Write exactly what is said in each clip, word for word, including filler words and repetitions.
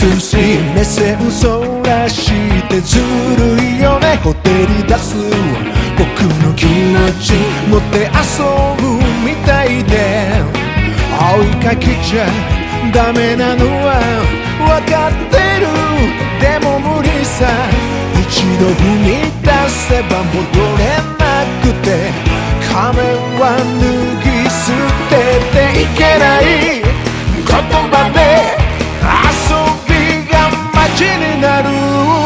美しい目線そらしてずるいよねほてり出す僕の気持ち持って遊ぶみたいで追いかけちゃダメなのは分かってるでも無理さ一度踏み出せば戻れなくて仮面は脱ぎ捨てていけない言葉で遊びが街になる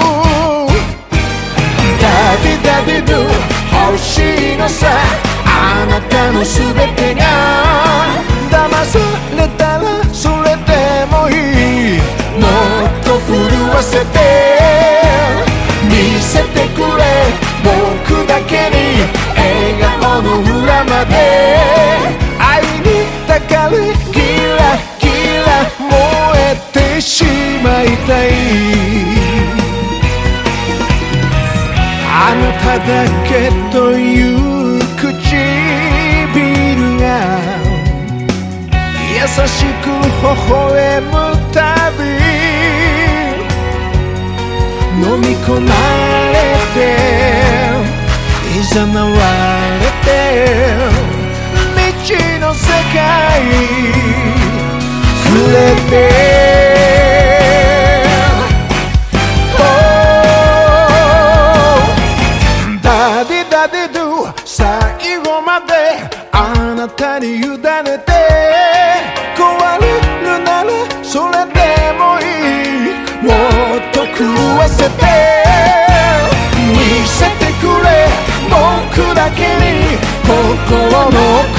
ダディダディドゥ欲しいのさあなたの全てが騙されたらそれでもいいもっと震わせて見せてくれ僕だけに笑顔の裏まで愛に抱かれキラキラ燃えてしまいたいあなただけという唇が優しく微笑むたび飲み込まれて誘われて未知の世界触れてダディダディドゥ最後まであなたに委ねて壊れるならそれでもいいもっと狂わせて見せてくれ僕だけに心の